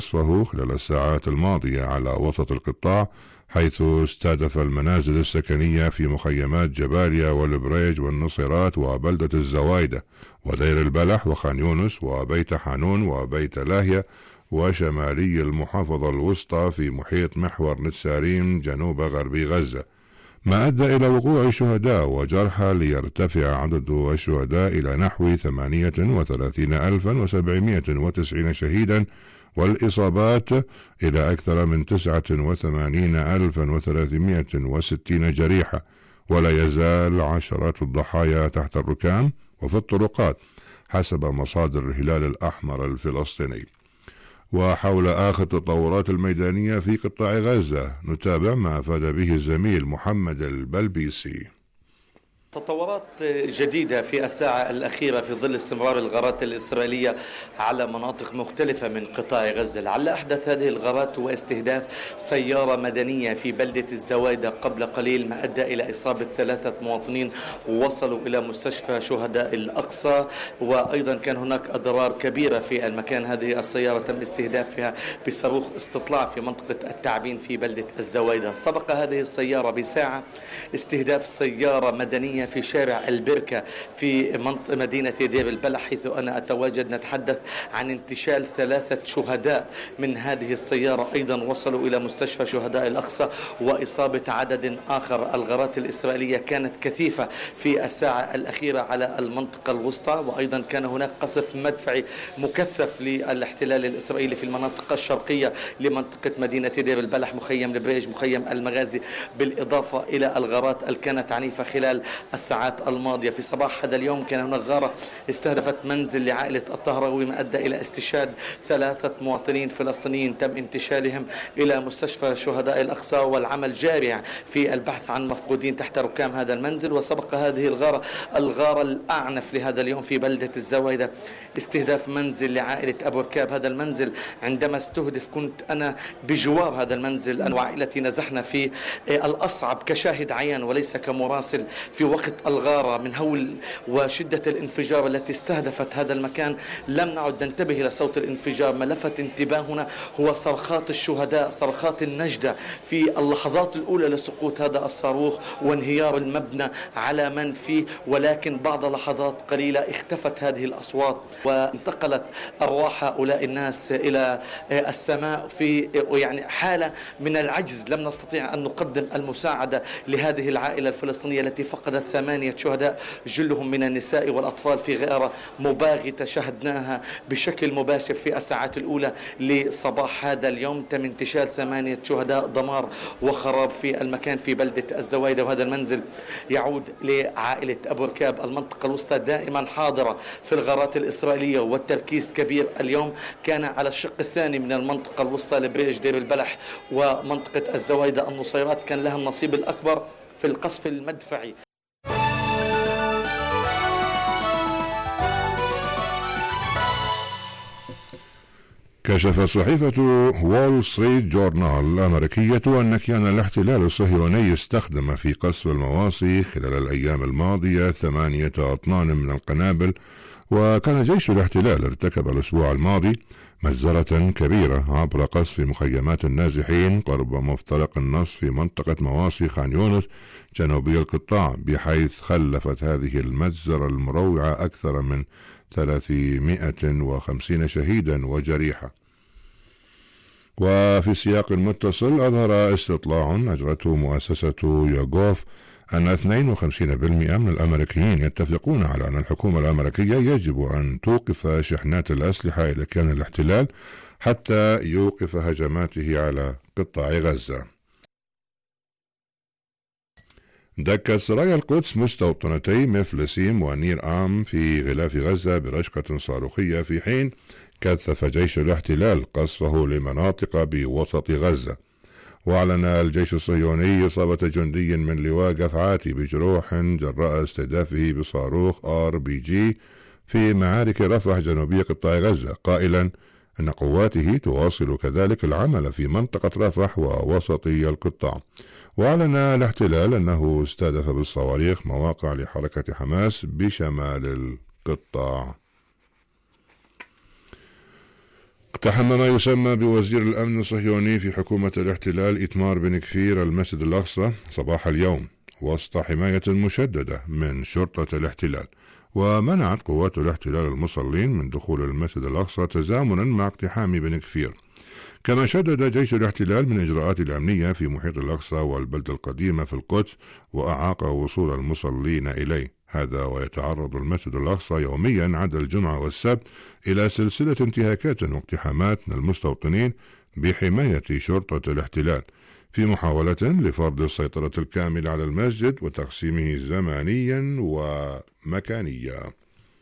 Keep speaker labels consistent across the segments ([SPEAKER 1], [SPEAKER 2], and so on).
[SPEAKER 1] قصفه خلال الساعات الماضية على وسط القطاع، حيث استهدف المنازل السكنية في مخيمات جباليا والبريج والنصيرات وبلدة الزوايدة ودير البلح وخان يونس وبيت حانون وبيت لاهية وشمالي المحافظة الوسطى في محيط محور نتسارين جنوب غربي غزة، ما أدى إلى وقوع شهداء وجرحى ليرتفع عدد الشهداء إلى نحو 38,790 شهيدا، والإصابات إلى أكثر من 89,360 جريحة، ولا يزال عشرات الضحايا تحت الركام وفي الطرقات حسب مصادر الهلال الأحمر الفلسطيني. وحول آخر التطورات الميدانية في قطاع غزة نتابع ما أفاد به الزميل محمد البلبيسي.
[SPEAKER 2] تطورات جديدة في الساعة الأخيرة في ظل استمرار الغارات الإسرائيلية على مناطق مختلفة من قطاع غزة. لعل أحدث هذه الغارات هو استهداف سيارة مدنية في بلدة الزوايدة قبل قليل، ما أدى إلى إصابة 3 مواطنين وصلوا إلى مستشفى شهداء الأقصى، وأيضا كان هناك أضرار كبيرة في المكان. هذه السيارة تم استهدافها بصاروخ استطلاع في منطقة التعبين في بلدة الزوايدة. سبق هذه السيارة بساعة استهداف سيارة مدنية في شارع البركة في منطقة مدينة دير البلح، حيث أنا أتواجد. نتحدث عن انتشال 3 شهداء من هذه السيارة، أيضا وصلوا إلى مستشفى شهداء الأقصى، وإصابة عدد آخر. الغارات الإسرائيلية كانت كثيفة في الساعة الأخيرة على المنطقة الوسطى، وأيضا كان هناك قصف مدفعي مكثف للاحتلال الإسرائيلي في المناطق الشرقية لمنطقة مدينة دير البلح، مخيم البريج، مخيم المغازي، بالإضافة إلى الغارات اللي كانت عنيفة خلال الساعات الماضية. في صباح هذا اليوم كان هناك غارة استهدفت منزل لعائلة الطهراوي، ما أدى إلى استشهاد 3 مواطنين فلسطينيين تم انتشالهم إلى مستشفى شهداء الأقصى، والعمل جاري في البحث عن مفقودين تحت ركام هذا المنزل. وسبق هذه الغارة الأعنف لهذا اليوم في بلدة الزوايدة استهداف منزل لعائلة أبو ركاب. هذا المنزل عندما استهدف كنت أنا بجوار هذا المنزل، أنا وعائلتي نزحنا في الأصعب كشاهد عيان وليس كمراسل في وقت الغارة من هول وشدة الانفجار التي استهدفت هذا المكان. لم نعد ننتبه إلى صوت الانفجار، ما لفت انتباهنا هو صرخات الشهداء، صرخات النجدة في اللحظات الأولى لسقوط هذا الصاروخ وانهيار المبنى على من فيه، ولكن بعد لحظات قليلة اختفت هذه الأصوات وانتقلت أرواح هؤلاء الناس إلى السماء في يعني حالة من العجز. لم نستطيع أن نقدم المساعدة لهذه العائلة الفلسطينية التي فقدت 8 شهداء، جلهم من النساء والأطفال، في غارة مباغتة شهدناها بشكل مباشر في الساعات الأولى لصباح هذا اليوم. تم انتشال 8 شهداء، دمار وخراب في المكان في بلدة الزوايدة. وهذا المنزل يعود لعائلة أبو ركاب. المنطقة الوسطى دائما حاضرة في الغارات الإسرائيلية، والتركيز كبير اليوم كان على الشق الثاني من المنطقة الوسطى، لبريج دير البلح ومنطقة الزوايدة. النصيرات كان لها النصيب الأكبر في القصف المدفعي.
[SPEAKER 1] كشفت صحيفة وول ستريت جورنال الأمريكية أن كيان الاحتلال الصهيوني استخدم في قصف المواصي خلال الأيام الماضية 8 أطنان من القنابل. وكان جيش الاحتلال ارتكب الأسبوع الماضي مجزرة كبيرة عبر قصف مخيمات النازحين قرب مفترق النصف في منطقة مواصي خان يونس جنوبي القطاع، بحيث خلفت هذه المجزرة المروعة أكثر من 350 شهيدا وجريحا. وفي سياق متصل أظهر استطلاع أجرته مؤسسة يوغوف أن 52% من الأمريكيين يتفقون على أن الحكومة الأمريكية يجب أن توقف شحنات الأسلحة إلى كيان الاحتلال حتى يوقف هجماته على قطاع غزة. دكت سرايا القدس مستوطنتي مفلسيم ونير آم في غلاف غزة برشقة صاروخية، في حين كثف جيش الاحتلال قصفه لمناطق بوسط غزة. وأعلن الجيش الصهيوني إصابة جندي من لواء قفعاتي بجروح جراء استهدافه بصاروخ RPG في معارك رفح جنوبي قطاع غزة، قائلا أن قواته تواصل كذلك العمل في منطقة رفح ووسطي القطاع. وأعلن الاحتلال أنه استهدف بالصواريخ مواقع لحركة حماس بشمال القطاع. اقتحم ما يسمى بوزير الأمن الصهيوني في حكومة الاحتلال إيتمار بن كفير المسجد الأقصى صباح اليوم وسط حماية مشددة من شرطة الاحتلال، ومنعت قوات الاحتلال المصلين من دخول المسجد الأقصى تزامنا مع اقتحام بن كفير. كما شدد جيش الاحتلال من إجراءات الأمنية في محيط الأقصى والبلدة القديمة في القدس وأعاق وصول المصلين إليه. هذا ويتعرض المسجد الأقصى يوميا عدا الجمعة والسبت إلى سلسلة انتهاكات واقتحامات من المستوطنين بحماية شرطة الاحتلال في محاولة لفرض السيطرة الكاملة على المسجد وتقسيمه زمانيا ومكانيا.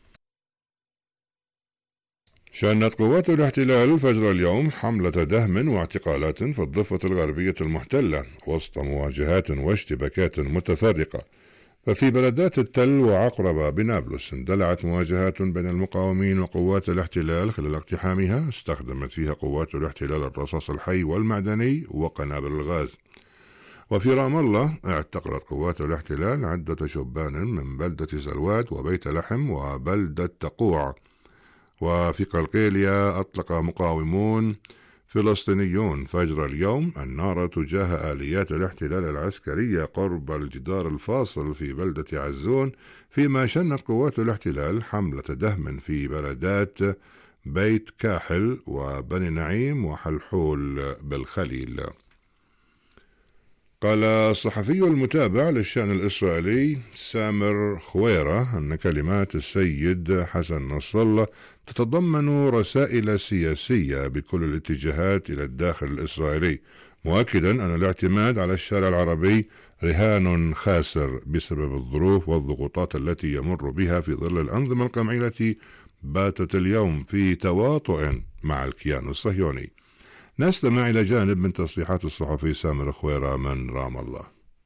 [SPEAKER 1] شنت قوات الاحتلال فجر اليوم حملة دهم واعتقالات في الضفة الغربية المحتلة وسط مواجهات واشتباكات متفرقة. ففي بلدات التل وعقربة بنابلس اندلعت مواجهات بين المقاومين وقوات الاحتلال خلال اقتحامها استخدمت فيها قوات الاحتلال الرصاص الحي والمعدني وقنابل الغاز. وفي رام الله اعتقلت قوات الاحتلال عدة شبان من بلدة زلوات وبيت لحم وبلدة تقوع. وفي قلقيلية أطلق مقاومون فلسطينيون فجر اليوم النار تجاه آليات الاحتلال العسكرية قرب الجدار الفاصل في بلدة عزون، فيما شنت قوات الاحتلال حملة دهم في بلدات بيت كاحل وبني نعيم وحلحول بالخليل. قال الصحفي المتابع للشأن الإسرائيلي سامر خويرة أن كلمات السيد حسن نصر الله تتضمن رسائل سياسية بكل الاتجاهات إلى الداخل الإسرائيلي، مؤكدا أن الاعتماد على الشارع العربي رهان خاسر بسبب الظروف والضغوطات التي يمر بها في ظل الأنظمة القمعية التي باتت اليوم في تواطؤ مع الكيان الصهيوني. نستمع إلى جانب من تصريحات الصحفي سامر خويرة من رام الله.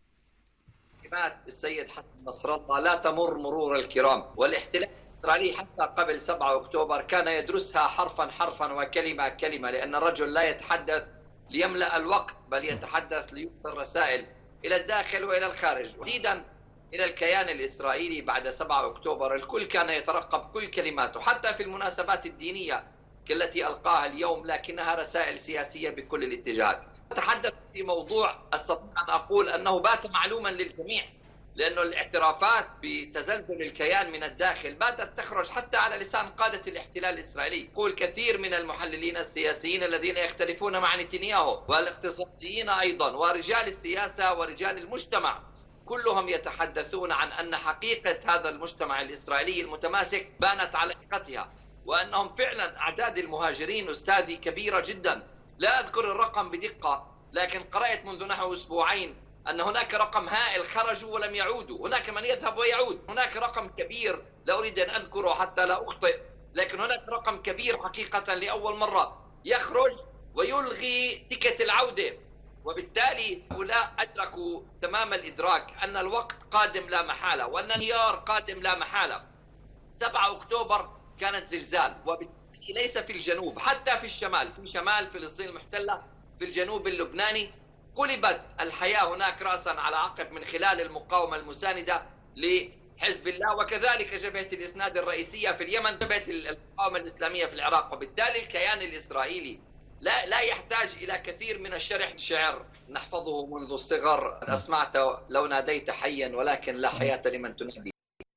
[SPEAKER 3] كلمات السيد حسن نصر الله لا تمر مرور الكرام، والاحتلال الإسرائيلي حتى قبل 7 أكتوبر كان يدرسها حرفا حرفا وكلمة كلمة، لأن الرجل لا يتحدث ليملأ الوقت بل يتحدث ليوصل رسائل إلى الداخل وإلى الخارج. تحديدا إلى الكيان الإسرائيلي بعد 7 أكتوبر الكل كان يترقب كل كلماته حتى في المناسبات الدينية التي ألقاها اليوم، لكنها رسائل سياسية بكل الاتجاهات. أتحدث في موضوع أستطيع أن أقول أنه بات معلوما للجميع، لأن الاعترافات بتزلزل الكيان من الداخل باتت تخرج حتى على لسان قادة الاحتلال الإسرائيلي. يقول كثير من المحللين السياسيين الذين يختلفون مع نتنياهو والاقتصاديين أيضا ورجال السياسة ورجال المجتمع كلهم يتحدثون عن أن حقيقة هذا المجتمع الإسرائيلي المتماسك بانت على حقيقتها، وأنهم فعلا أعداد المهاجرين أستاذي كبيرة جدا. لا أذكر الرقم بدقة، لكن قرأت منذ نحو أسبوعين أن هناك رقم هائل خرجوا ولم يعودوا، هناك من يذهب ويعود، هناك رقم كبير لا أريد أن أذكره حتى لا أخطئ، لكن هناك رقم كبير حقيقة لأول مرة يخرج ويلغي تيكت العودة. وبالتالي هؤلاء أدركوا تمام الإدراك أن الوقت قادم لا محالة وأن الانهيار قادم لا محالة. 7 أكتوبر كانت زلزال، وبالتالي ليس في الجنوب، حتى في الشمال، في شمال فلسطين المحتلة، في الجنوب اللبناني قلبت الحياة هناك رأسا على عقب من خلال المقاومة المساندة لحزب الله، وكذلك جبهة الإسناد الرئيسية في اليمن، جبهة المقاومة الإسلامية في العراق. وبالتالي الكيان الإسرائيلي لا يحتاج إلى كثير من الشرح. شعر نحفظه منذ الصغر، أسمعت لو ناديت حيا ولكن لا حياة لمن تنادي.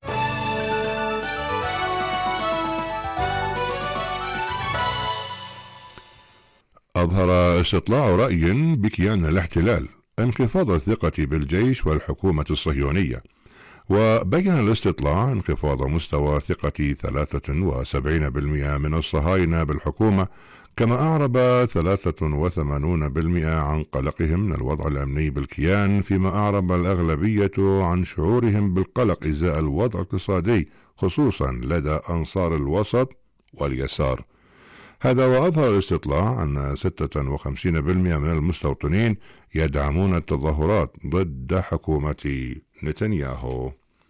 [SPEAKER 1] أظهر استطلاع رأي بكيان الاحتلال انخفاض الثقة بالجيش والحكومة الصهيونية، وبين الاستطلاع انخفاض مستوى ثقة 73% من الصهاينة بالحكومة، كما أعرب 83% عن قلقهم من الوضع الأمني بالكيان، فيما أعرب الأغلبية عن شعورهم بالقلق إزاء الوضع الاقتصادي خصوصا لدى أنصار الوسط واليسار. هذا وأظهر الاستطلاع أن 56% من المستوطنين يدعمون التظاهرات ضد حكومة نتنياهو.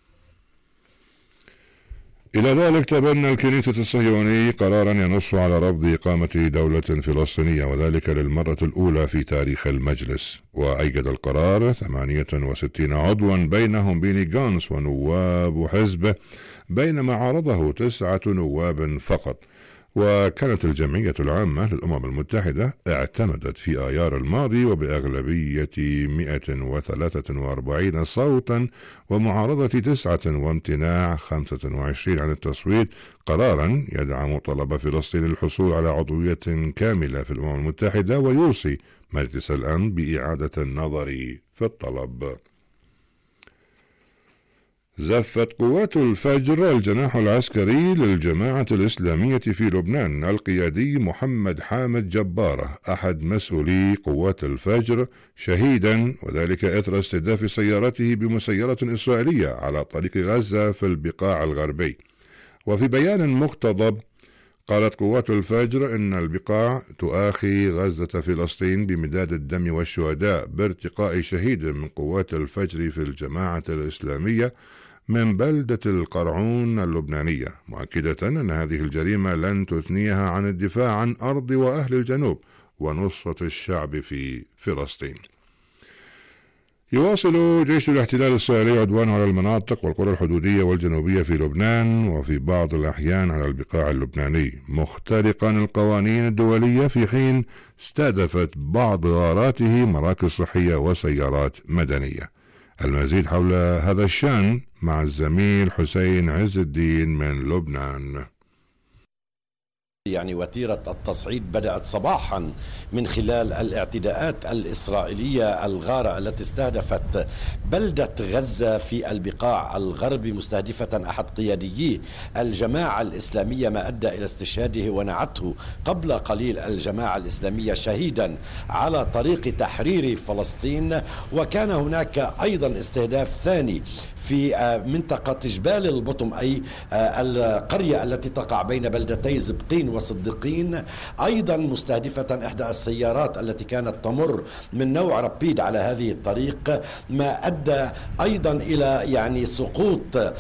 [SPEAKER 1] إلى ذلك تبنى الكنيسة الصهيوني قرارا ينص على رفض إقامة دولة فلسطينية، وذلك للمرة الأولى في تاريخ المجلس. وأيد القرار 68 عضوا بينهم بيني جانس ونواب حزبه، بينما عارضه 9 نواب فقط. وكانت الجمعية العامة للأمم المتحدة اعتمدت في آيار الماضي وبأغلبية 143 صوتا ومعارضة 9 وامتناع 25 عن التصويت قرارا يدعم طلب فلسطين الحصول على عضوية كاملة في الأمم المتحدة، ويوصي مجلس الأمن بإعادة النظر في الطلب. زفت قوات الفجر الجناح العسكري للجماعة الإسلامية في لبنان القيادي محمد حامد جبارة أحد مسؤولي قوات الفجر شهيدا، وذلك إثر استهداف سيارته بمسيرة إسرائيلية على طريق غزة في البقاع الغربي. وفي بيان مقتضب قالت قوات الفجر إن البقاع تؤاخي غزة فلسطين بمداد الدم والشهداء بارتقاء شهيد من قوات الفجر في الجماعة الإسلامية من بلدة القرعون اللبنانية، مؤكدة أن هذه الجريمة لن تثنيها عن الدفاع عن أرض وأهل الجنوب ونصرة الشعب في فلسطين. يواصل جيش الاحتلال الإسرائيلي عدوانه على المناطق والقرى الحدودية والجنوبية في لبنان وفي بعض الأحيان على البقاع اللبناني، مخترقا القوانين الدولية، في حين استهدفت بعض غاراته مراكز صحية وسيارات مدنية. المزيد حول هذا الشأن مع الزميل حسين عز الدين من لبنان.
[SPEAKER 4] يعني وتيرة التصعيد بدأت صباحا من خلال الاعتداءات الإسرائيلية الغارة التي استهدفت بلدة غزة في البقاع الغربي، مستهدفة أحد قياديي الجماعة الإسلامية، ما أدى إلى استشهاده ونعته قبل قليل الجماعة الإسلامية شهيدا على طريق تحرير فلسطين. وكان هناك أيضا استهداف ثاني في منطقة جبال البطم، أي القرية التي تقع بين بلدتي زبقين وصديقين، أيضا مستهدفة إحدى السيارات التي كانت تمر من نوع ربيد على هذه الطريق، ما أدى أيضا إلى يعني سقوط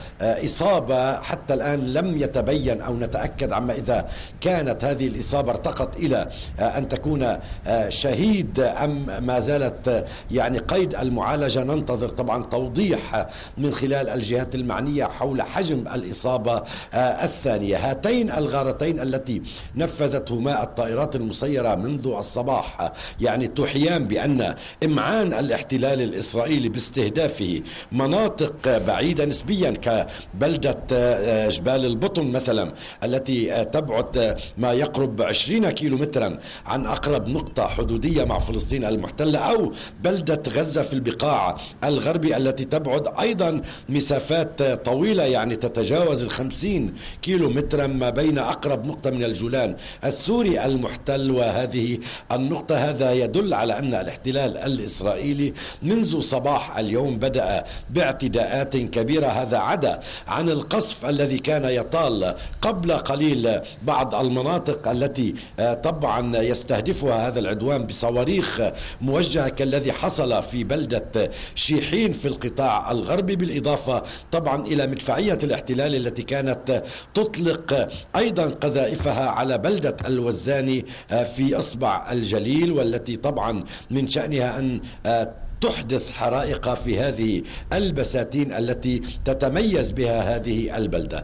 [SPEAKER 4] إصابة حتى الآن لم يتبين أو نتأكد عما إذا كانت هذه الإصابة ارتقت إلى أن تكون شهيد أم ما زالت يعني قيد المعالجة. ننتظر طبعا توضيح من خلال الجهات المعنية حول حجم الإصابة الثانية. هاتين الغارتين التي نفذتهما الطائرات المسيرة منذ الصباح يعني تحيان بأن إمعان الاحتلال الإسرائيلي باستهدافه مناطق بعيدة نسبيا كبلدة جبال البطن مثلا التي تبعد ما يقرب 20 كيلومترا عن أقرب نقطة حدودية مع فلسطين المحتلة، أو بلدة غزة في البقاع الغربي التي تبعد أيضا مسافات طويلة يعني تتجاوز 50 كيلومترا ما بين أقرب نقطة من الجولان السوري المحتل وهذه النقطة. هذا يدل على أن الاحتلال الإسرائيلي منذ صباح اليوم بدأ باعتداءات كبيرة. هذا عدا عن القصف الذي كان يطال قبل قليل بعض المناطق التي طبعا يستهدفها هذا العدوان بصواريخ موجهة كالذي حصل في بلدة شيحين في القطاع الغربي، بالإضافة طبعا إلى مدفعية الاحتلال التي كانت تطلق أيضا قذائفها على بلدة الوزاني في إصبع الجليل، والتي طبعا من شأنها أن تحدث حرائق في هذه البساتين التي تتميز بها هذه البلدة.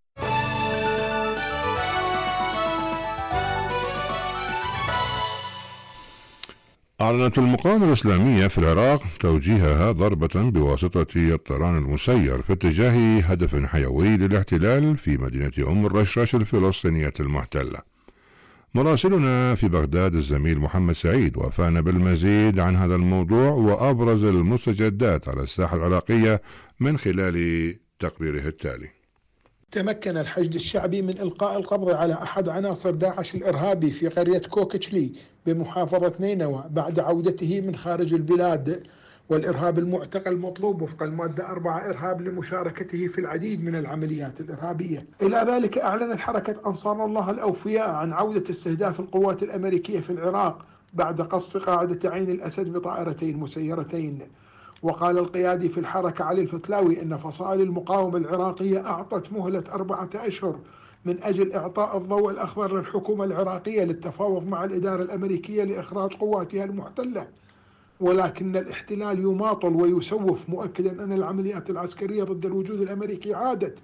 [SPEAKER 1] أعلنت المقاومة الإسلامية في العراق توجيهها ضربة بواسطة الطيران المسير في اتجاه هدف حيوي للاحتلال في مدينة أم الرشاش الفلسطينية المحتلة. مراسلنا في بغداد الزميل محمد سعيد وافانا بالمزيد عن هذا الموضوع وأبرز المستجدات على الساحة العراقية من خلال تقريره التالي.
[SPEAKER 5] تمكن الحشد الشعبي من إلقاء القبض على أحد عناصر داعش الإرهابي في قرية كوكتشلي بمحافظة نينوى بعد عودته من خارج البلاد، والإرهاب المعتقل مطلوب وفق المادة 4 إرهاب لمشاركته في العديد من العمليات الإرهابية. إلى ذلك أعلنت حركة أنصار الله الأوفياء عن عودة استهداف القوات الأمريكية في العراق بعد قصف قاعدة عين الأسد بطائرتين مسيرتين. وقال القيادي في الحركة علي الفتلاوي أن فصائل المقاومة العراقية أعطت مهلة 4 أشهر من أجل إعطاء الضوء الأخضر للحكومة العراقية للتفاوض مع الإدارة الأمريكية لإخراج قواتها المحتلة، ولكن الاحتلال يماطل ويسوف، مؤكدا أن العمليات العسكرية ضد الوجود الأمريكي عادت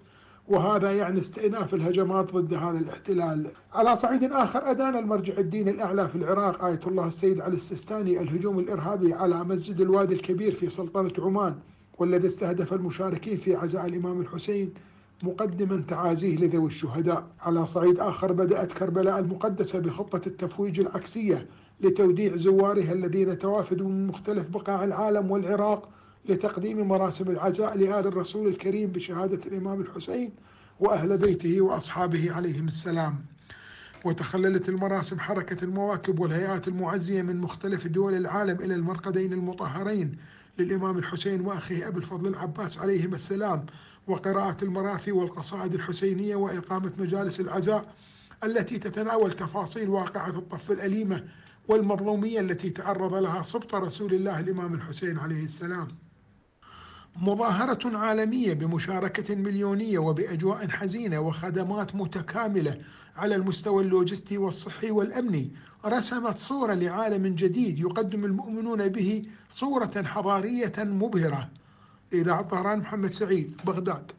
[SPEAKER 5] وهذا يعني استئناف الهجمات ضد هذا الاحتلال. على صعيد آخر، أدان المرجع الديني الأعلى في العراق آية الله السيد علي السيستاني الهجوم الإرهابي على مسجد الوادي الكبير في سلطنة عمان، والذي استهدف المشاركين في عزاء الإمام الحسين، مقدما تعازيه لذوي الشهداء. على صعيد آخر، بدأت كربلاء المقدسة بخطة التفويج العكسية لتوديع زوارها الذين توافدوا من مختلف بقاع العالم والعراق لتقديم مراسم العزاء لآل الرسول الكريم بشهادة الإمام الحسين وأهل بيته وأصحابه عليهم السلام. وتخللت المراسم حركة المواكب والهيئات المعزية من مختلف دول العالم إلى المرقدين المطهرين للإمام الحسين وأخيه أبي الفضل العباس عليهم السلام، وقراءة المراثي والقصائد الحسينية وإقامة مجالس العزاء التي تتناول تفاصيل واقعة الطف الأليمة والمظلومية التي تعرض لها سبط رسول الله الإمام الحسين عليه السلام. مظاهرة عالمية بمشاركة مليونية وبأجواء حزينة وخدمات متكاملة على المستوى اللوجستي والصحي والأمني رسمت صورة لعالم جديد يقدم المؤمنون به صورة حضارية مبهرة. إذاعة طهران، محمد سعيد، بغداد.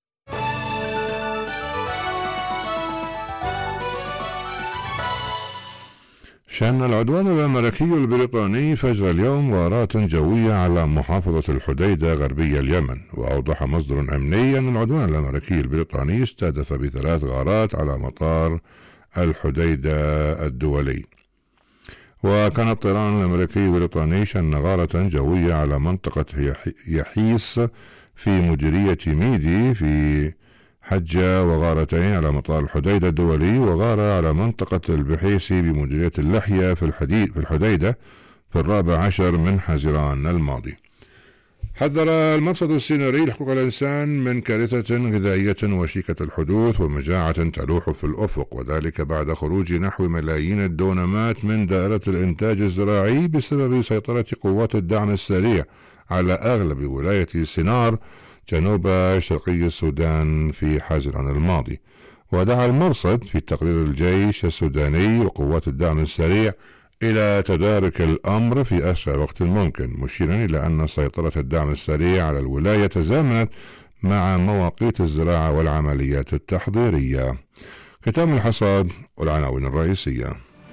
[SPEAKER 1] شن العدوان الأمريكي البريطاني فجر اليوم غارات جوية على محافظة الحديدة غربي اليمن. وأوضح مصدر أمني أن العدوان الأمريكي البريطاني استهدف ب3 غارات على مطار الحديدة الدولي. وكان الطيران الأمريكي البريطاني شن غارة جوية على منطقة يحيس في مديرية ميدي في حجة، وغارتين على مطار الحديدة الدولي، وغارة على منطقة البحيسي بمديرية اللحية في الحديدة في 14 من حزيران الماضي. حذر المرصد السيناري لحقوق الإنسان من كارثة غذائية وشيكة الحدوث ومجاعة تلوح في الأفق، وذلك بعد خروج نحو ملايين الدونمات من دائرة الإنتاج الزراعي بسبب سيطرة قوات الدعم السريع على أغلب ولاية سينار جنوب شرقي السودان في حزيران الماضي. ودعا المرصد في تقرير الجيش السوداني وقوات الدعم السريع إلى تدارك الأمر في أسرع وقت ممكن، مشيرا إلى أن سيطرة الدعم السريع على الولاية تزامنت مع مواقيت الزراعة والعمليات التحضيرية. ختام الحصاد والعناوين الرئيسية.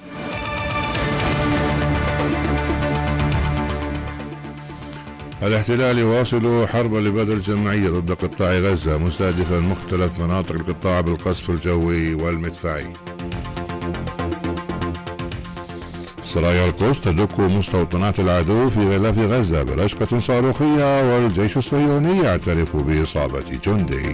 [SPEAKER 1] الاحتلال يواصل حرب الإبادة الجماعية ضد قطاع غزة، مستهدفا مختلف مناطق القطاع بالقصف الجوي والمدفعي. سرايا القدس تدك مستوطنات العدو في غلاف غزة برشقة صاروخية، والجيش الصهيوني يعترف بإصابة جندي.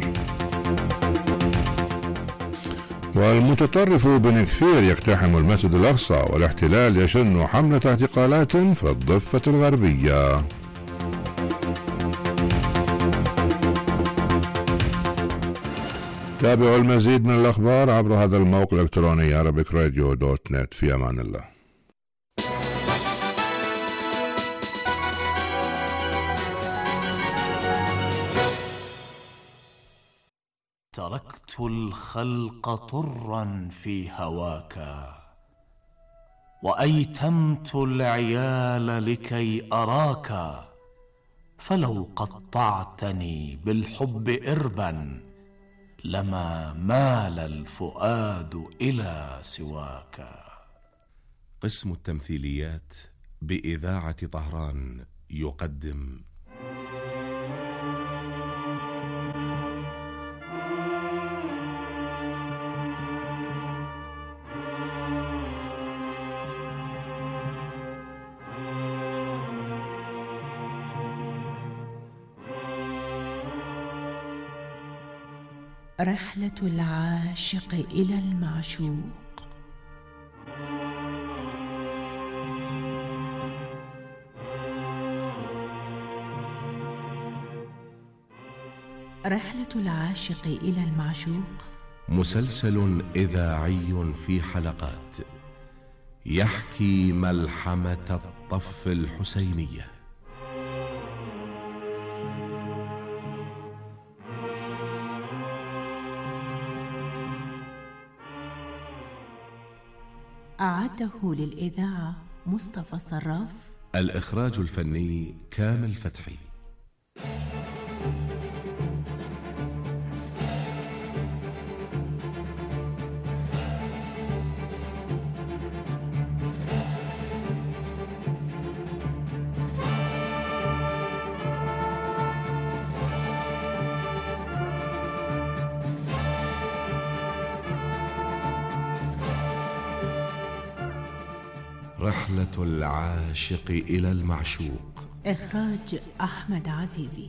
[SPEAKER 1] والمتطرف بن كفير يقتحم المسجد الأقصى، والاحتلال يشن حملة اعتقالات في الضفة الغربية. تابعوا المزيد من الأخبار عبر هذا الموقع الإلكتروني arabicradio.net. في أمان الله.
[SPEAKER 6] تركت الخلق طرا في هواك، وأيتمت العيال لكي أراك، فلو قطعتني بالحب إربا لما مال الفؤاد إلى سواك.
[SPEAKER 7] قسم التمثيليات بإذاعة طهران يقدم
[SPEAKER 8] رحلة العاشق إلى المعشوق. رحلة العاشق إلى المعشوق
[SPEAKER 7] مسلسل إذاعي في حلقات يحكي ملحمة الطف الحسينية.
[SPEAKER 8] أعده للإذاعة مصطفى صراف.
[SPEAKER 7] الإخراج الفني كامل فتحي. رحلة العاشق إلى المعشوق.
[SPEAKER 8] إخراج أحمد عزيزي.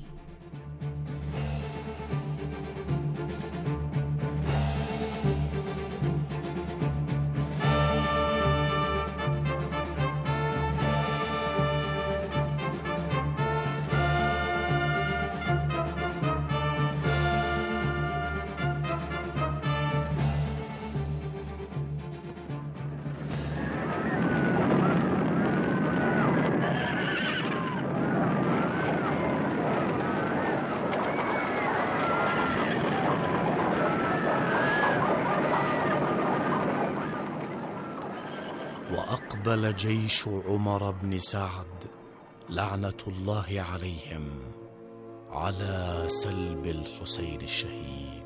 [SPEAKER 6] وأقبل جيش عمر بن سعد لعنة الله عليهم على سلب الحسين الشهيد،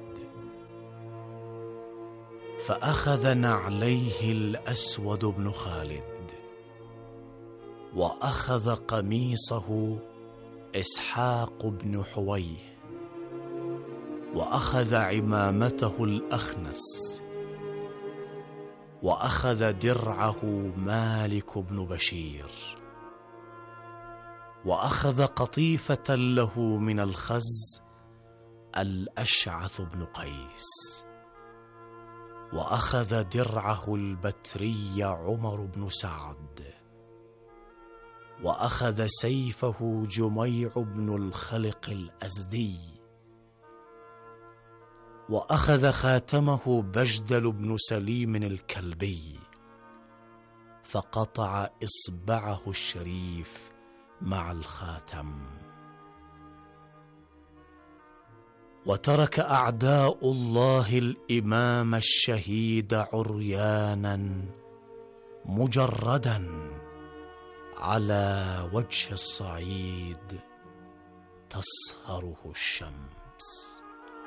[SPEAKER 6] فأخذ نعليه الأسود بن خالد، وأخذ قميصه إسحاق بن حويه، وأخذ عمامته الأخنس، وأخذ درعه مالك بن بشير، وأخذ قطيفة له من الخز الأشعث بن قيس، وأخذ درعه البتري عمر بن سعد، وأخذ سيفه جميع بن الخلق الأزدي، وأخذ خاتمه بجدل بن سليم الكلبي، فقطع إصبعه الشريف مع الخاتم. وترك أعداء الله الإمام الشهيد عريانا مجردا على وجه الصعيد تصهره الشمس.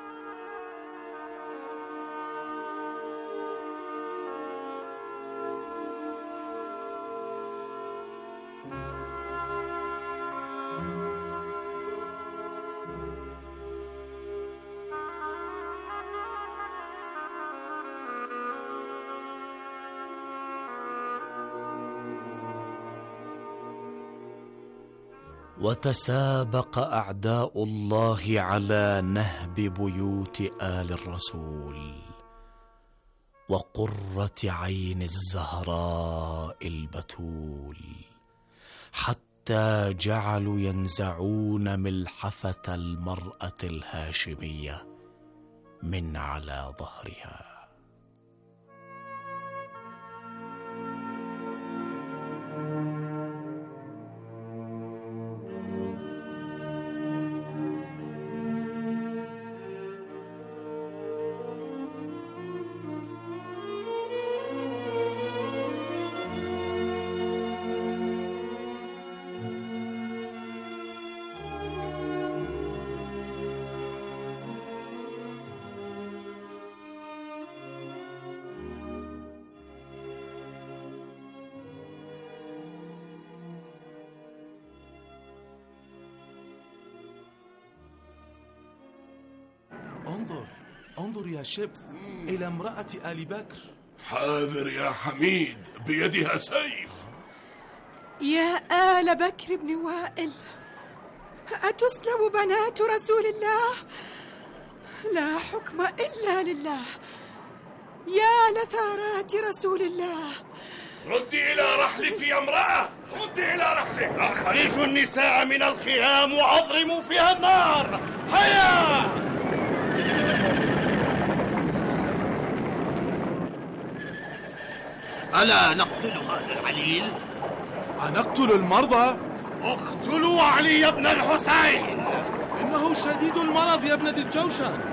[SPEAKER 6] وتسابق أعداء الله على نهب بيوت آل الرسول وقرة عين الزهراء البتول، حتى جعلوا ينزعون ملحفة المرأة الهاشمية من على ظهرها.
[SPEAKER 9] انظر يا شبث إلى امرأة آل بكر.
[SPEAKER 10] حاذر يا حميد، بيدها سيف.
[SPEAKER 11] يا آل بكر بن وائل، أتسلب بنات رسول الله؟ لا حكم إلا لله. يا لثارات رسول الله،
[SPEAKER 10] ردي إلى رحلك يا امرأة، ردي إلى رحلك.
[SPEAKER 12] أخرجوا النساء من الخيام وأضرموا فيها النار. هيا! ألا نقتل هذا العليل؟
[SPEAKER 9] أنقتل المرضى؟
[SPEAKER 12] اقتلوا علي بن الحسين،
[SPEAKER 9] إنه شديد المرض يا ابن ذي الجوشن.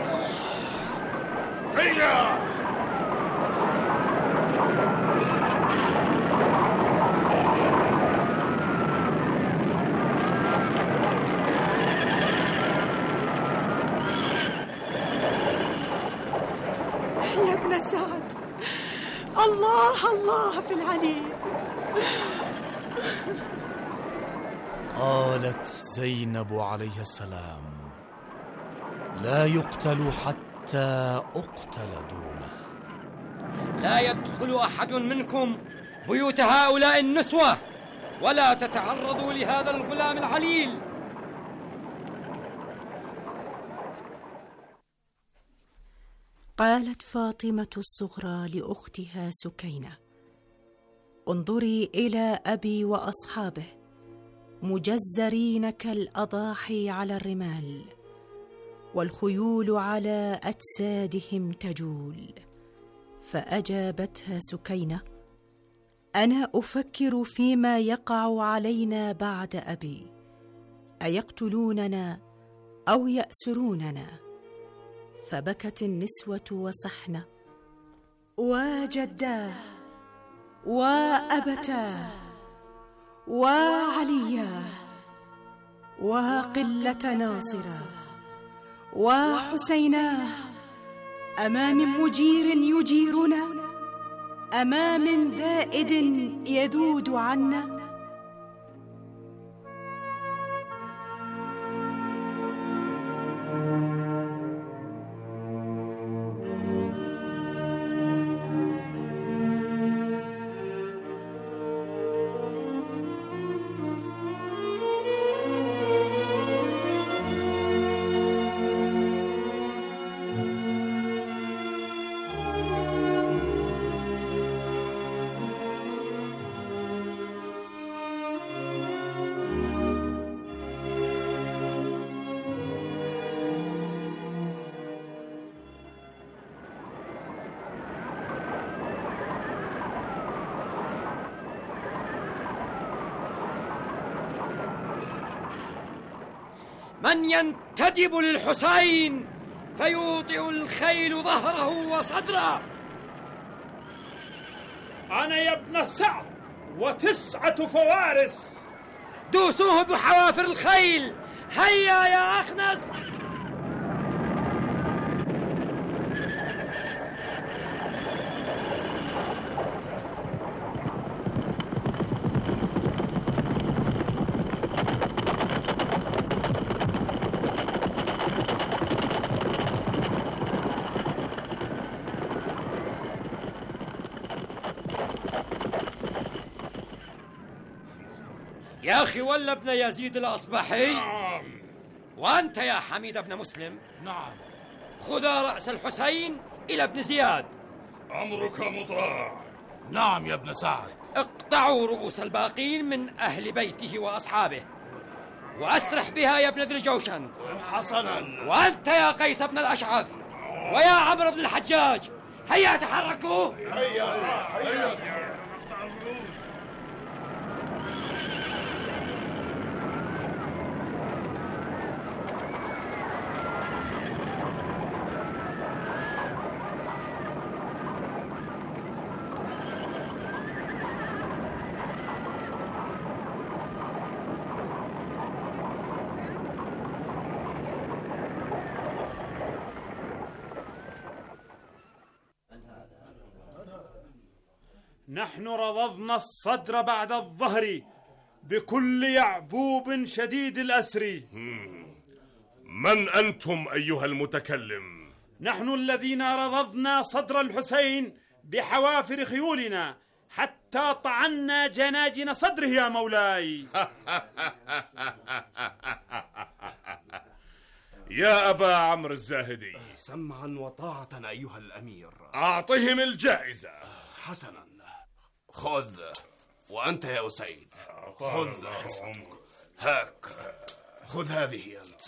[SPEAKER 12] هيا!
[SPEAKER 11] يا ابن سعد، الله الله في العليل.
[SPEAKER 6] قالت زينب عليه السلام: لا يقتل حتى أقتل دونه.
[SPEAKER 13] لا يدخل أحد منكم بيوت هؤلاء النسوة ولا تتعرضوا لهذا الغلام العليل.
[SPEAKER 8] قالت فاطمة الصغرى لأختها سكينة: انظري إلى أبي وأصحابه مجزرين كالأضاحي على الرمال، والخيول على أجسادهم تجول. فأجابتها سكينة: أنا أفكر فيما يقع علينا بعد أبي، أيقتلوننا أو يأسروننا؟ فبكت النسوة وصحن: وجداه وأبتاه وعلياه وقلة ناصرا وحسيناه، أما من مجير يجيرنا؟ أما من ذائد يذود عنا؟
[SPEAKER 13] من ينتدب للحسين فيوطئ الخيل ظهره وصدره.
[SPEAKER 14] أنا يا ابن سعد و9 فوارس.
[SPEAKER 13] دوسوه بحوافر الخيل. هيا يا أخنس. يا أخي ولا ابن يزيد الأصبحي.
[SPEAKER 10] نعم.
[SPEAKER 13] وأنت يا حميد بن مسلم.
[SPEAKER 10] نعم.
[SPEAKER 13] خذا رأس الحسين إلى ابن زياد.
[SPEAKER 10] أمرك مطاع.
[SPEAKER 9] نعم يا ابن سعد.
[SPEAKER 13] اقطعوا رؤوس الباقين من أهل بيته وأصحابه وأسرح بها يا ابن ذي الجوشن.
[SPEAKER 10] حسنا.
[SPEAKER 13] وأنت يا قيس بن الأشعث ويا عمرو بن الحجاج، هيا تحركوا.
[SPEAKER 10] هيا.
[SPEAKER 14] نحن رضضنا الصدر بعد الظهر بكل يعبوب شديد الأسر.
[SPEAKER 10] من أنتم أيها المتكلم؟
[SPEAKER 14] نحن الذين رضضنا صدر الحسين بحوافر خيولنا حتى طعنا جناجن صدره يا مولاي.
[SPEAKER 10] يا أبا عمرو الزاهدي،
[SPEAKER 9] سمعا وطاعة أيها الأمير.
[SPEAKER 10] أعطهم الجائزة.
[SPEAKER 9] حسنا. خذ. وأنت يا أسيد خذ. هاك. خذ هذه أنت.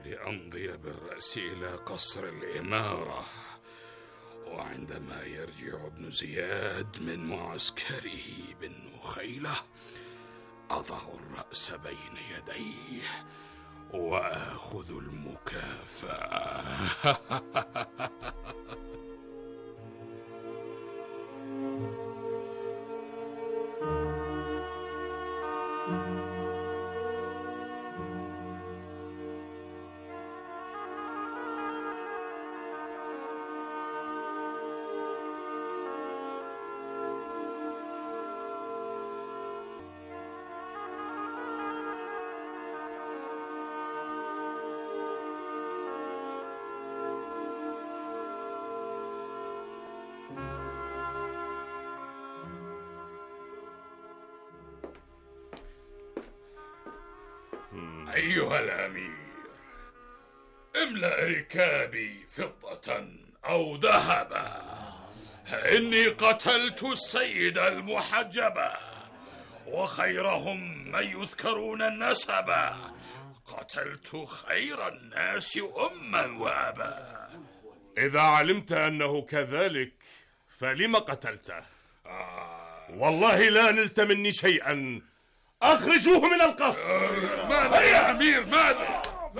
[SPEAKER 15] لأمضي بالرأس إلى قصر الإمارة، وعندما يرجع ابن زياد من معسكره بالنخيلة أضع الرأس بين يديه وآخذ المكافأة. أيها الأمير، املأ ركابي فضة أو ذهبا، إني قتلت السيد المحجبة، وخيرهم من يذكرون النسب، قتلت خير الناس أما وأبا.
[SPEAKER 10] إذا علمت أنه كذلك فلم قتلته؟ والله لا نلت مني شيئا، أخرجوه من القصر.
[SPEAKER 15] ماذا يا أمير، ماذا؟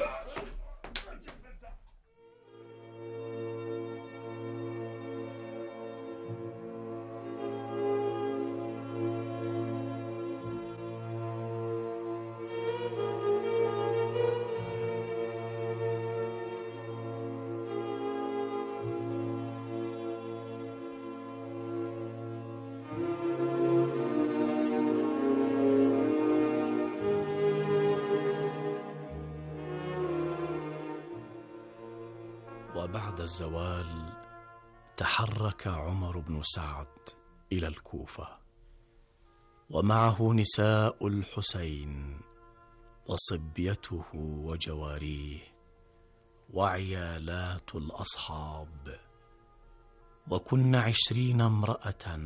[SPEAKER 6] وبعد الزوال تحرك عمر بن سعد إلى الكوفة، ومعه نساء الحسين وصبيته وجواريه وعيالات الأصحاب، وكن 20 امرأة،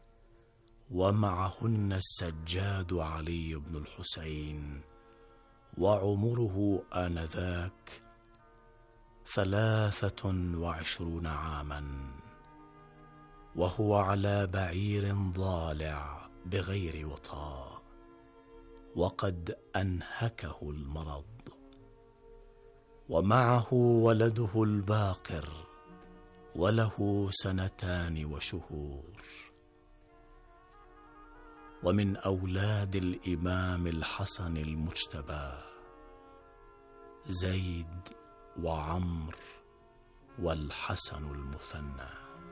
[SPEAKER 6] ومعهن السجاد علي بن الحسين، وعمره آنذاك 23 عاما، وهو على بعير ضالع بغير وطاء، وقد أنهكه المرض، ومعه ولده الباقر وله 2 وشهور. ومن أولاد الإمام الحسن المجتبى زيد وعمر والحسن المثنى.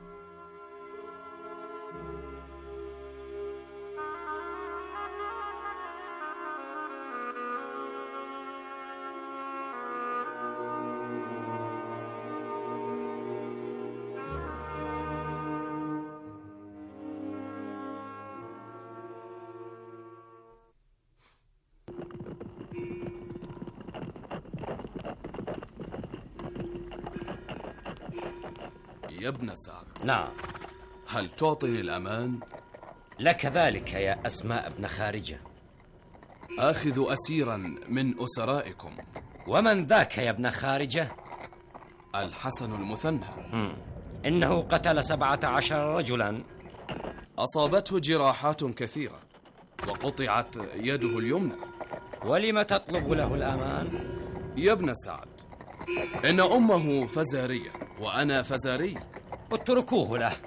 [SPEAKER 16] يا ابن سعد.
[SPEAKER 17] نعم.
[SPEAKER 16] هل تعطيني الأمان؟
[SPEAKER 17] لك ذلك يا أسماء بن خارجة.
[SPEAKER 16] آخذ أسيرا من أسرائكم.
[SPEAKER 17] ومن ذاك يا ابن خارجة؟
[SPEAKER 16] الحسن المثنى.
[SPEAKER 17] إنه قتل 17 رجلا.
[SPEAKER 16] أصابته جراحات كثيرة وقطعت يده اليمنى.
[SPEAKER 17] ولم تطلب له الأمان؟
[SPEAKER 16] يا ابن سعد، إن أمه فزارية وأنا فزاري.
[SPEAKER 17] اتركوه له.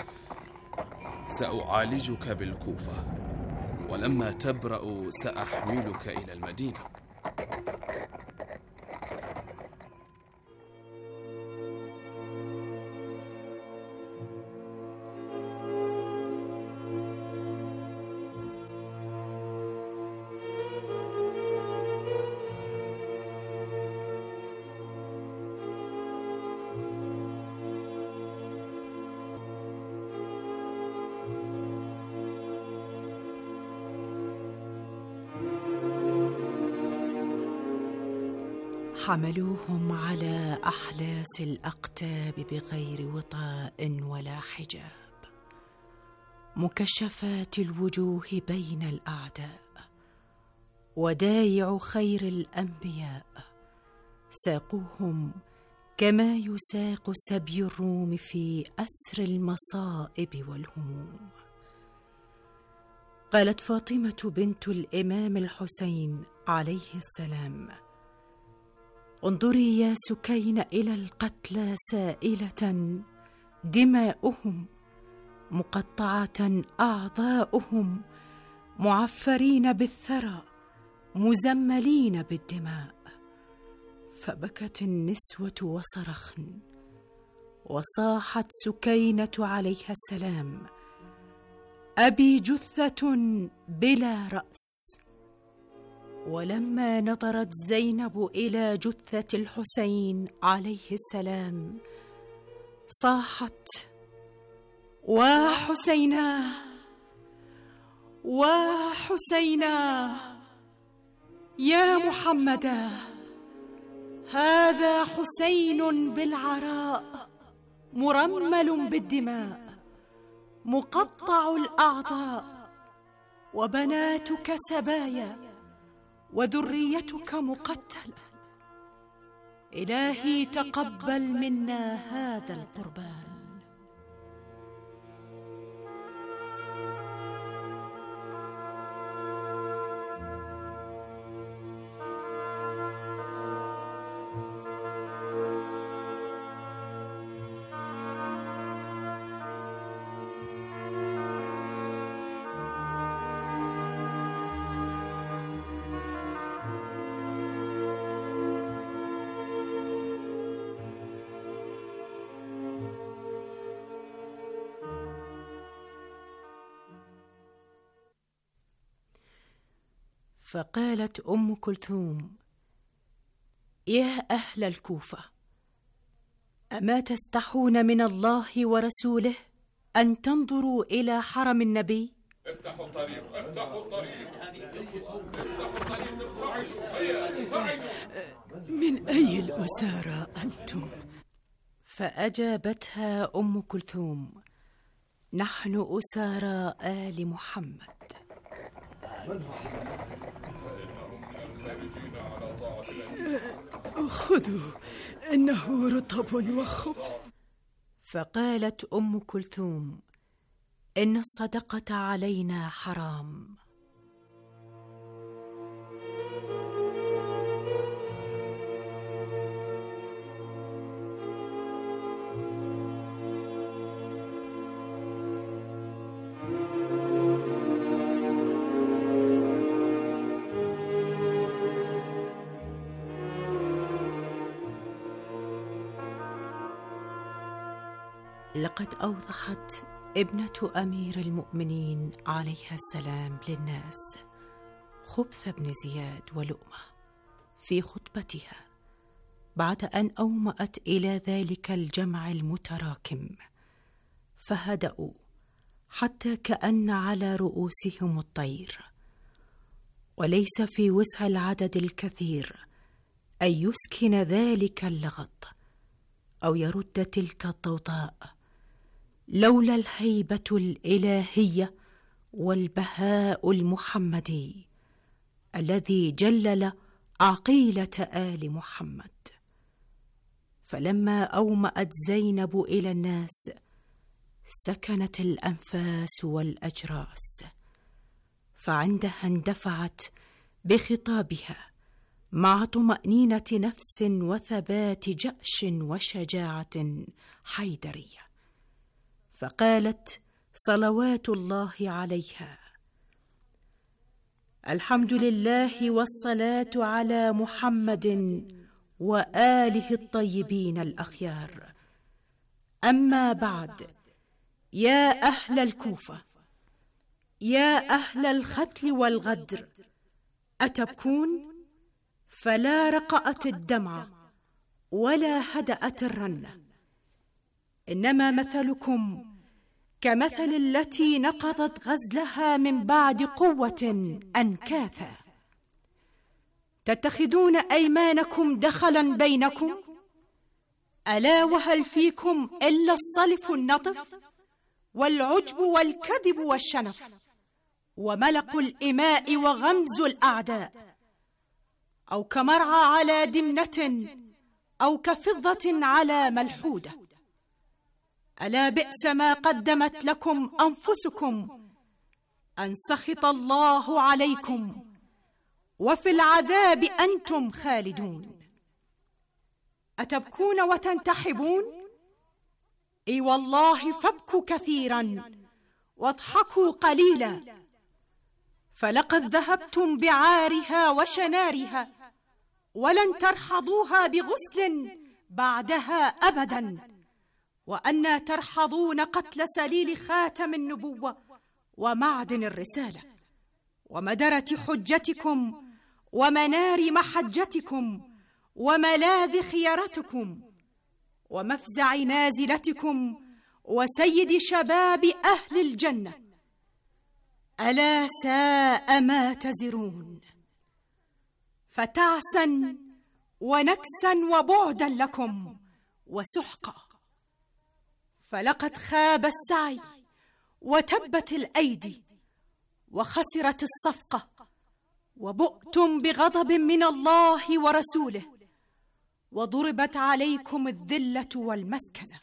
[SPEAKER 16] سأعالجك بالكوفة، ولما تبرأ سأحملك إلى المدينة.
[SPEAKER 8] حملوهم على أحلاس الأقتاب بغير وطاء ولا حجاب، مكشفات الوجوه بين الأعداء، ودايع خير الأنبياء ساقوهم كما يساق سبي الروم في أسر المصائب والهموم. قالت فاطمة بنت الإمام الحسين عليه السلام: انظري يا سكين إلى القتلى سائلة دماؤهم، مقطعة أعضاؤهم، معفرين بالثرى، مزملين بالدماء. فبكت النسوة وصرخن، وصاحت سكينة عليها السلام: أبي جثة بلا رأس. ولما نظرت زينب إلى جثة الحسين عليه السلام صاحت: وحسينا وحسينا يا محمدا، هذا حسين بالعراء مرمل بالدماء، مقطع الأعضاء، وبناتك سبايا، وذريتك مقتل. إلهي تقبل منا هذا القربان. فقالت أم كلثوم: يا أهل الكوفة، أما تستحون من الله ورسوله أن تنظروا إلى حرم النبي؟
[SPEAKER 15] افتحوا الطريق، افتحوا الطريق، افتحوا الطريق.
[SPEAKER 11] من أي الأسارى أنتم؟
[SPEAKER 8] فأجابتها أم كلثوم: نحن أسارى آل محمد.
[SPEAKER 11] خذوا، إنه رطب وخبز.
[SPEAKER 8] فقالت أم كلثوم: إن الصدقة علينا حرام. لقد أوضحت ابنة أمير المؤمنين عليها السلام للناس خبث بن زياد ولؤمة في خطبتها بعد أن أومأت إلى ذلك الجمع المتراكم، فهدأوا حتى كأن على رؤوسهم الطير، وليس في وسع العدد الكثير أن يسكن ذلك اللغط أو يرد تلك الضوضاء، لولا الهيبة الإلهية والبهاء المحمدي الذي جلل عقيلة آل محمد. فلما أومأت زينب إلى الناس سكنت الأنفاس والأجراس، فعندها اندفعت بخطابها مع طمأنينة نفس وثبات جأش وشجاعة حيدرية، فقالت صلوات الله عليها: الحمد لله والصلاة على محمد وآله الطيبين الأخيار، أما بعد، يا أهل الكوفة، يا أهل الختل والغدر، أتبكون؟ فلا رقأت الدمع ولا هدأت الرنة، إنما مثلكم كمثل التي نقضت غزلها من بعد قوة أنكاثا. تتخذون أيمانكم دخلا بينكم، ألا وهل فيكم إلا الصلف النطف والعجب والكذب والشنف وملق الإماء وغمز الأعداء، أو كمرعى على دمنة أو كفضة على ملحودة. ألا بئس ما قدمت لكم أنفسكم أن سخط الله عليكم وفي العذاب أنتم خالدون. أتبكون وتنتحبون؟ إي والله فابكوا كثيرا واضحكوا قليلا، فلقد ذهبتم بعارها وشنارها ولن ترحضوها بغسل بعدها أبدا. وأنى ترحضون قتل سليل خاتم النبوة ومعدن الرسالة ومدرة حجتكم ومنار محجتكم وملاذ خيرتكم ومفزع نازلتكم وسيد شباب أهل الجنة. ألا ساء ما تزرون. فتعسا ونكسا وبعدا لكم وسحقا. فلقد خاب السعي وتبت الأيدي وخسرت الصفقة وبؤتم بغضب من الله ورسوله وضربت عليكم الذلة والمسكنة.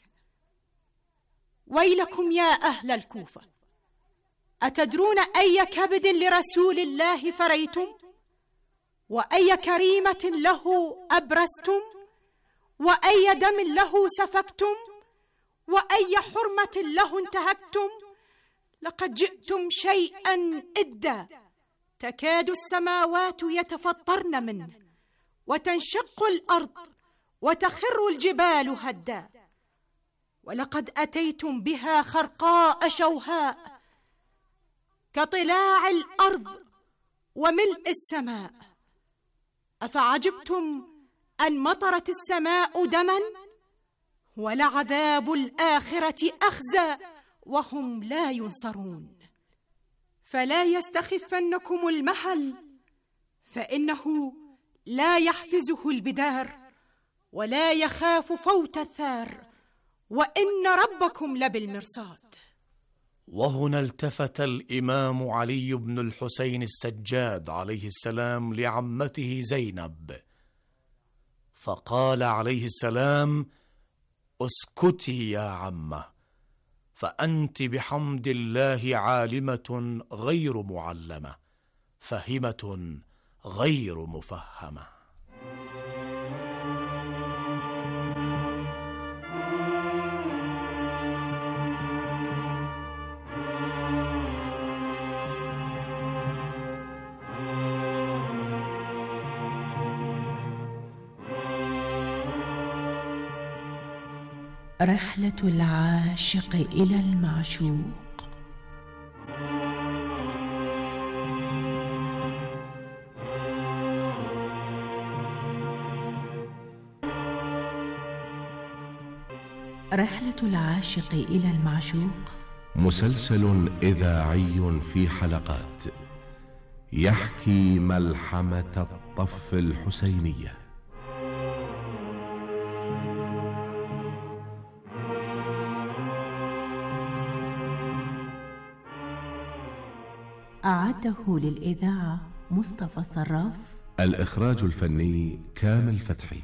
[SPEAKER 8] ويلكم يا أهل الكوفة، أتدرون أي كبد لرسول الله فريتم؟ وأي كريمة له أبرزتم؟ وأي دم له سفكتم؟ وأي حرمة له انتهكتم؟ لقد جئتم شيئا إدا تكاد السماوات يتفطرن منه وتنشق الأرض وتخر الجبال هدا. ولقد أتيتم بها خرقاء شوهاء كطلاع الأرض وملء السماء. أفعجبتم أن مطرت السماء دما؟ ولعذاب الآخرة أخزى وهم لا ينصرون. فلا يستخفنكم المحل، فإنه لا يحفزه البدار ولا يخاف فوت الثار، وإن ربكم لبالمرصاد.
[SPEAKER 6] وهنا التفت الإمام علي بن الحسين السجاد عليه السلام لعمته زينب، فقال عليه السلام: اسكتي يا عمه، فأنت بحمد الله عالمة غير معلمة، فهمة غير مفهمة.
[SPEAKER 8] رحلة العاشق إلى المعشوق. رحلة العاشق إلى المعشوق
[SPEAKER 7] مسلسل إذاعي في حلقات يحكي ملحمة الطف الحسينية.
[SPEAKER 8] أعده للإذاعة مصطفى صراف.
[SPEAKER 7] الإخراج الفني كامل فتحي.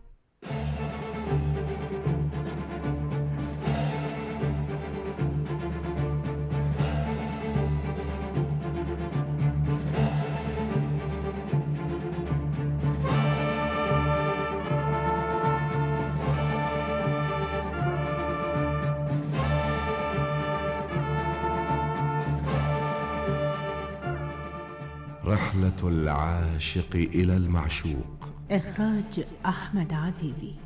[SPEAKER 7] رحلة العاشق إلى المعشوق.
[SPEAKER 8] إخراج أحمد عزيزي.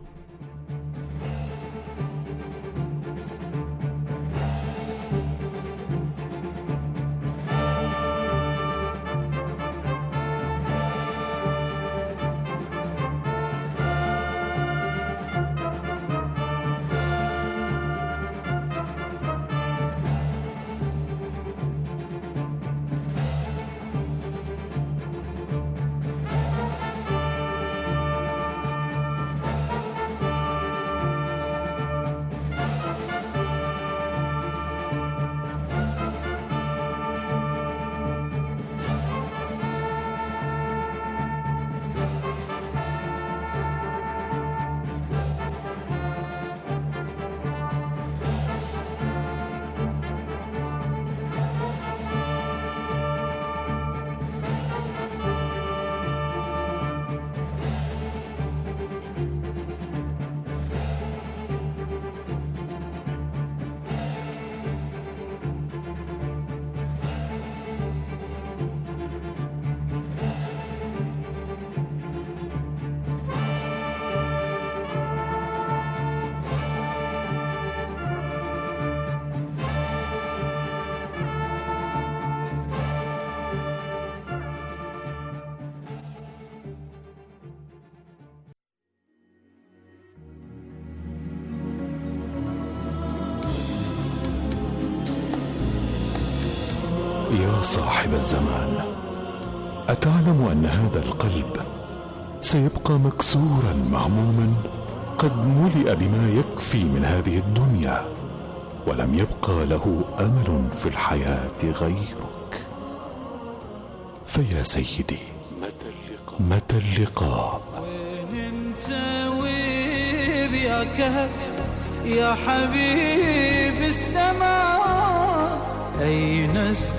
[SPEAKER 18] يا صاحب الزمان، أتعلم أن هذا القلب سيبقى مكسورا مهموما قد ملئ بما يكفي من هذه الدنيا، ولم يبقى له أمل في الحياة غيرك. فيا سيدي، متى اللقاء؟
[SPEAKER 19] وين انت ويب يا كهف يا حبيب السماء، أين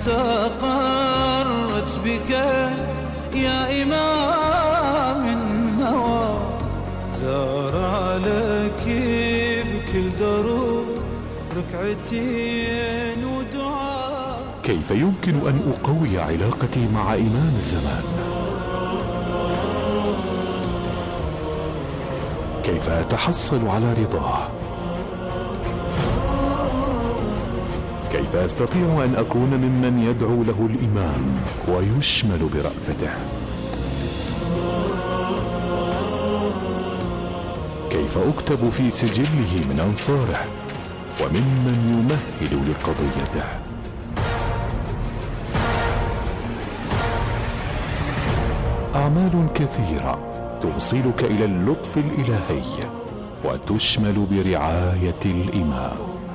[SPEAKER 19] استقرت بك يا إمام النوى، زار لك بكل دروب ركعتين ودعاء.
[SPEAKER 18] كيف يمكن أن أقوي علاقتي مع إمام الزمان؟ كيف أتحصل على رضاه؟ كيف أستطيع أن أكون ممن يدعو له الإمام ويشمل برأفته؟ كيف أكتب في سجله من أنصاره وممن يمهل لقضيته؟ أعمال كثيرة توصلك إلى اللطف الإلهي وتشمل برعاية الإمام.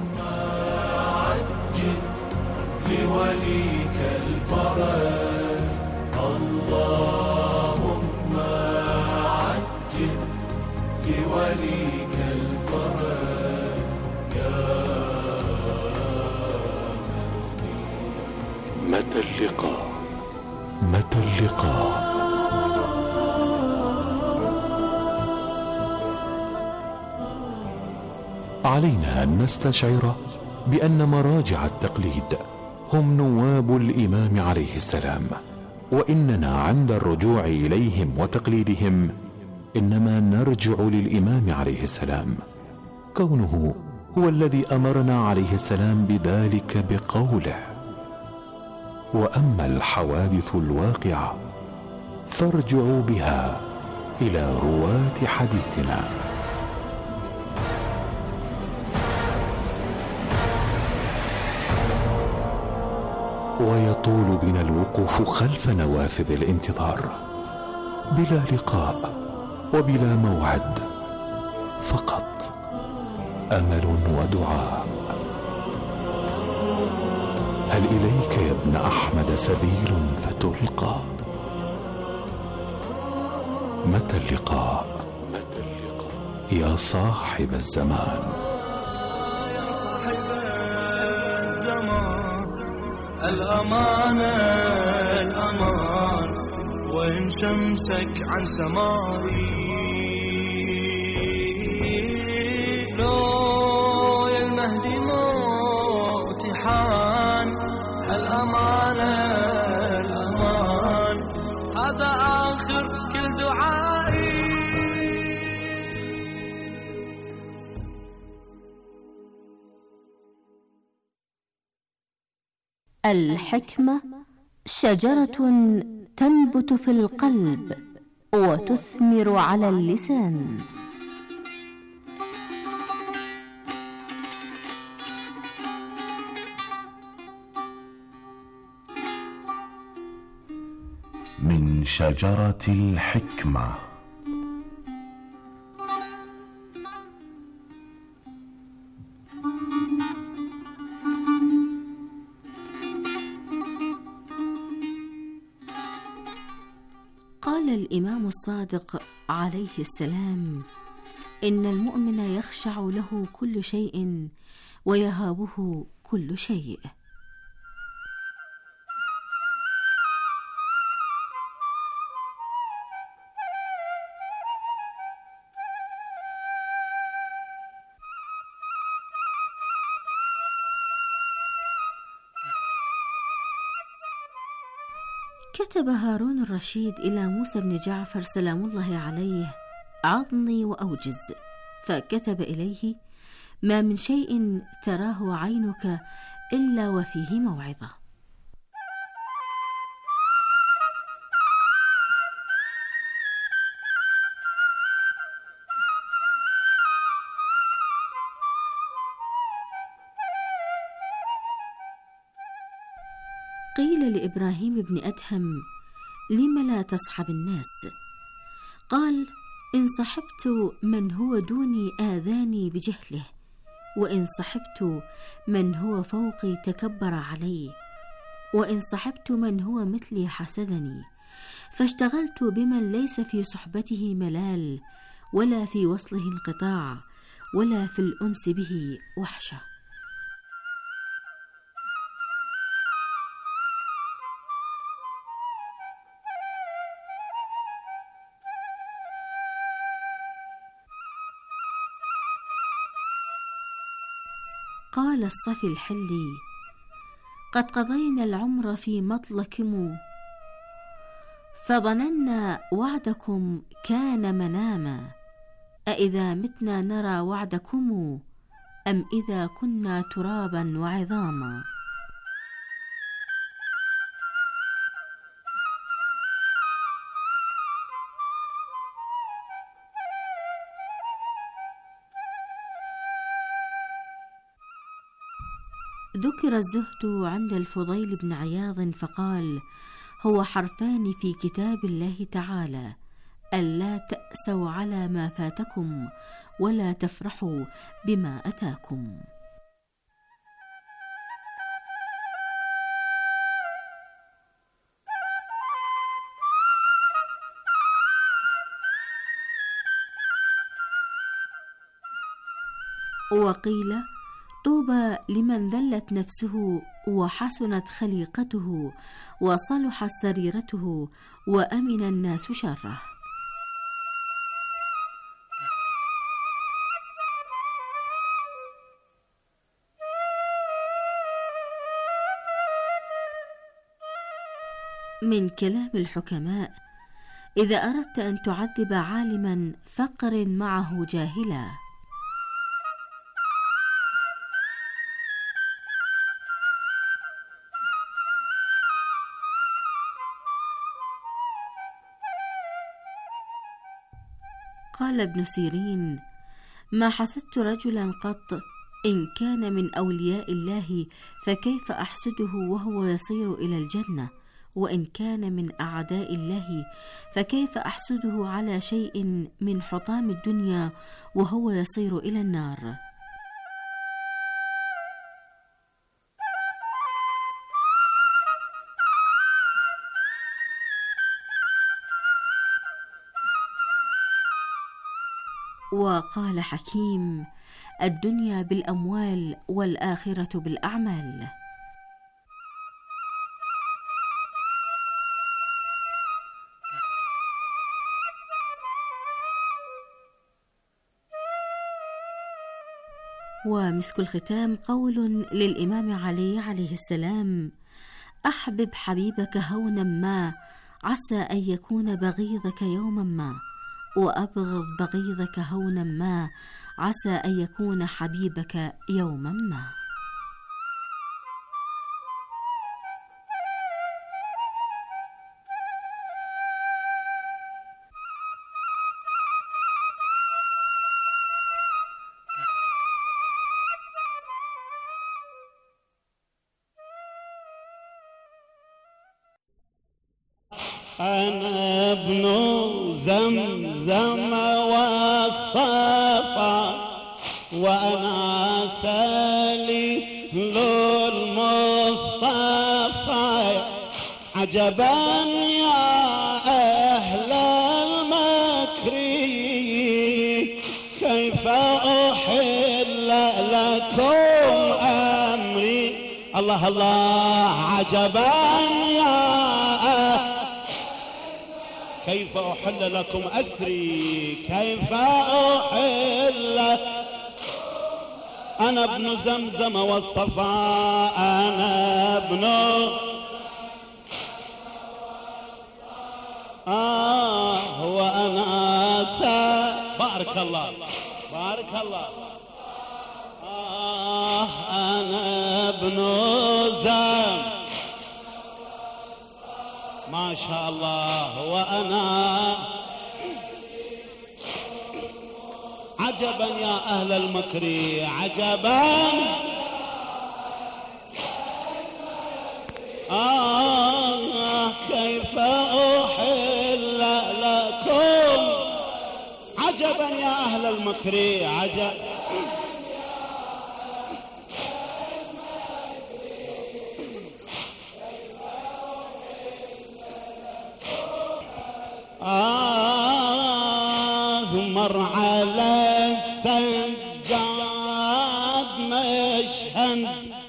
[SPEAKER 19] لوليك الفرج اللهم عجل لوليك الفرج يا
[SPEAKER 18] متى اللقاء؟ متى اللقاء؟ علينا أن نستشعر بأن مراجع التقليد هم نواب الإمام عليه السلام، وإننا عند الرجوع إليهم وتقليدهم إنما نرجع للإمام عليه السلام، كونه هو الذي أمرنا عليه السلام بذلك بقوله: وأما الحوادث الواقعة فارجعوا بها إلى رواة حديثنا. ويطول بنا الوقوف خلف نوافذ الانتظار بلا لقاء وبلا موعد، فقط أمل ودعاء. هل إليك يا ابن أحمد سبيل فتلقى؟ متى اللقاء يا صاحب الزمان؟
[SPEAKER 19] الأمان الأمان وإن شمسك عن سماري، لو يا المهدي موت حان. الأمان الأمان هذا آخر كل دعائي.
[SPEAKER 20] الحكمة شجرة تنبت في القلب وتثمر على اللسان.
[SPEAKER 7] من شجرة الحكمة.
[SPEAKER 20] قال الإمام الصادق عليه السلام: إن المؤمن يخشع له كل شيء ويهابه كل شيء. كتب هارون الرشيد إلى موسى بن جعفر سلام الله عليه: عظني وأوجز، فكتب إليه: ما من شيء تراه عينك إلا وفيه موعظة. قيل لإبراهيم بن أدهم: لم لا تصحب الناس؟ قال: إن صحبت من هو دوني آذاني بجهله، وإن صحبت من هو فوقي تكبر علي، وإن صحبت من هو مثلي حسدني، فاشتغلت بمن ليس في صحبته ملال، ولا في وصله انقطاع، ولا في الأنس به وحشة. قال الصفي الحلي: قد قضينا العمر في مطلكم، فظننا وعدكم كان مناما، أإذا متنا نرى وعدكم، أم إذا كنا ترابا وعظاما. ذكر الزهد عند الفضيل بن عياض فقال: هو حرفان في كتاب الله تعالى: ألا تأسوا على ما فاتكم، ولا تفرحوا بما أتاكم. وقيل: طوبى لمن ذلت نفسه وحسنت خليقته وصلحت سريرته وأمن الناس شره. من كلام الحكماء: إذا أردت أن تعذب عالما فقرن معه جاهلا. قال ابن سيرين: ما حسدت رجلا قط، إن كان من أولياء الله فكيف أحسده وهو يصير إلى الجنة، وإن كان من أعداء الله فكيف أحسده على شيء من حطام الدنيا وهو يصير إلى النار. وقال حكيم: الدنيا بالأموال والآخرة بالأعمال. ومسك الختام قول للإمام علي عليه السلام: أحبب حبيبك هونا ما، عسى أن يكون بغيضك يوما ما، وأبغض بغيضك هونا ما، عسى أن يكون حبيبك يوما ما.
[SPEAKER 21] أنا ابن زمزم والصفا، وأنا سليل المصطفى. عجبا يا أهل المكر، كيف أحل لكم أمري. الله الله، عجبا يا كيف أحل لكم أسري، كيف أحل. أنا ابن زمزم والصفا، أنا ابن وأنا بارك الله بارك الله. أنا ابن زم، ما شاء الله. وأنا عجبا يا أهل المكر، عجبا كيف أحل لكم عجبا يا أهل المكر عجب مر على السجاد مشهد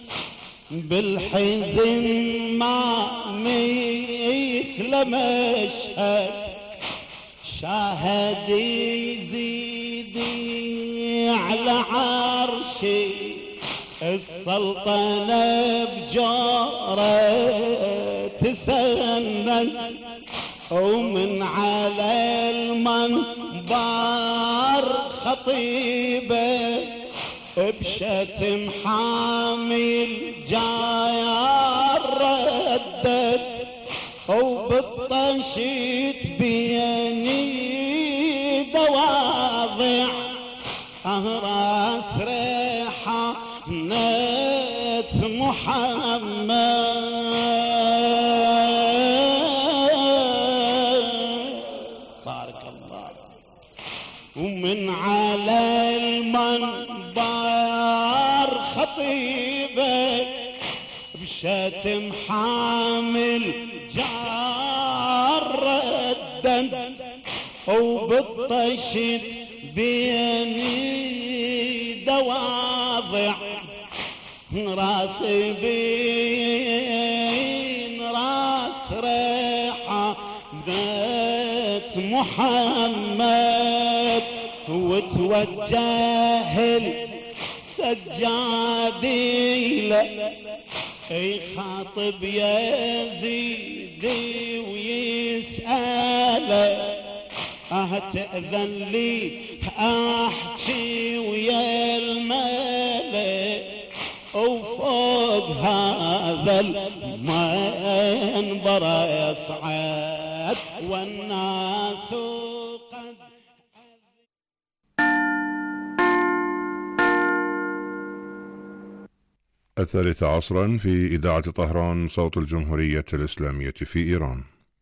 [SPEAKER 21] بالحزن ما مثل مشهد شاهد يزيدي على عرشي السلطنة بجارة تسند ومن على المنبر خطيبة بشتم حامل جاير ردد وبالطشيت بيني دواضع راس ريحانة محمد ومن على المنبر خطيبة بشتم حامل جار الدم وبالطشت بيني دواضع راسي بين راس ريحة بيت محمد وتوجه السجادي له يخاطب يزيدي ويسأله تأذن لي أحكي ويا الملك وفوق هذا المنبر يصعد والناس قد
[SPEAKER 1] الثالثة عصرا في إذاعة طهران صوت الجمهورية الإسلامية في إيران.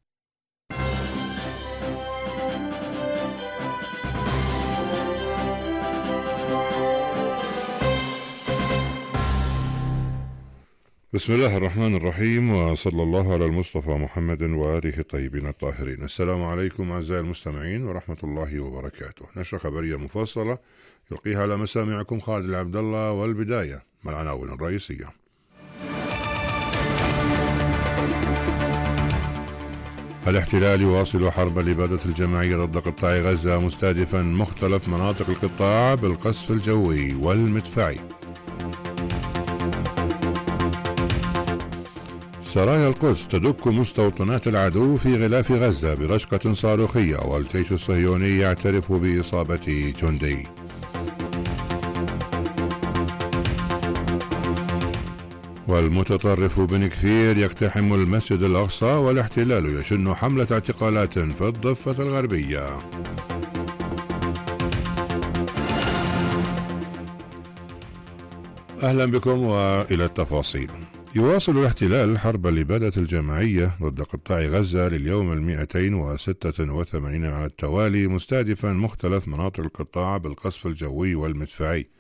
[SPEAKER 1] بسم الله الرحمن الرحيم، وصلى الله على المصطفى محمد وآله الطيبين الطاهرين. السلام عليكم أعزائي المستمعين ورحمة الله وبركاته. نشرة خبرية مفصلة يلقيها على مسامعكم خالد العبد الله، والبداية مع العناوين الرئيسية. الاحتلال يواصل حرب الإبادة الجماعية ضد قطاع غزة، مستهدفا مختلف مناطق القطاع بالقصف الجوي والمدفعي. سرايا القدس تدك مستوطنات العدو في غلاف غزة برشقة صاروخية، والجيش الصهيوني يعترف بإصابة جندي. والمتطرف بن كفير يقتحم المسجد الأقصى، والاحتلال يشن حملة اعتقالات في الضفة الغربية. أهلا بكم وإلى التفاصيل. يواصل الاحتلال حرب الإبادة الجماعية ضد قطاع غزة لليوم 286 على التوالي، مستهدفا مختلف مناطق القطاع بالقصف الجوي والمدفعي.